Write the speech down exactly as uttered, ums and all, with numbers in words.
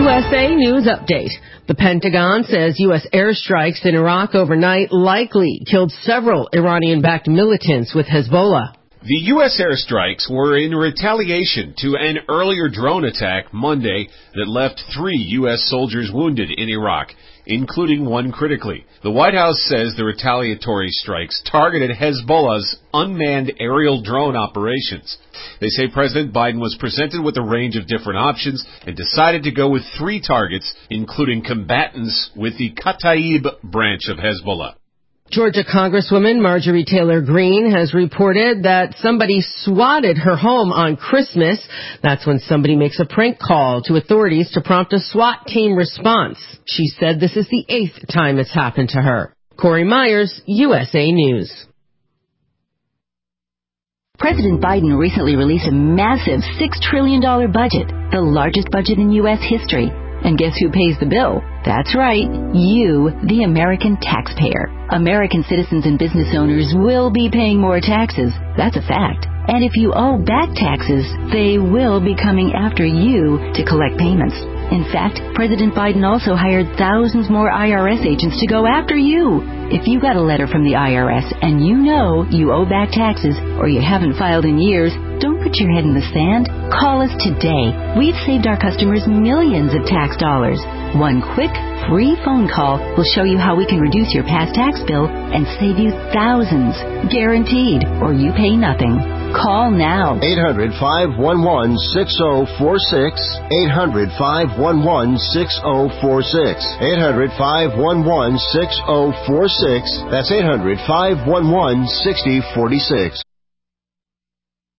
U S A News Update. The Pentagon says U S airstrikes in Iraq overnight likely killed several Iranian-backed militants with Hezbollah. The U S airstrikes were in retaliation to an earlier drone attack Monday that left three U S soldiers wounded in Iraq, including one critically. The White House says the retaliatory strikes targeted Hezbollah's unmanned aerial drone operations. They say President Biden was presented with a range of different options and decided to go with three targets, including combatants with the Kataib branch of Hezbollah. Georgia Congresswoman Marjorie Taylor Greene has reported that somebody swatted her home on Christmas. That's when somebody makes a prank call to authorities to prompt a SWAT team response. She said this is the eighth time it's happened to her. Corey Myers, U S A News. President Biden recently released a massive six trillion dollars budget, the largest budget in U S history. And guess who pays the bill? That's right, you, the American taxpayer. American citizens and business owners will be paying more taxes. That's a fact. And if you owe back taxes, they will be coming after you to collect payments. In fact, President Biden also hired thousands more I R S agents to go after you. If you got a letter from the I R S and you know you owe back taxes or you haven't filed in years, don't put your head in the sand. Call us today. We've saved our customers millions of tax dollars. One quick, free phone call will show you how we can reduce your past tax bill and save you thousands. Guaranteed, or you pay nothing. Call now. eight hundred, five one one, six oh four six. eight hundred, five one one, six oh four six. eight hundred, five one one, six oh four six. That's eight hundred, five one one, six oh four six.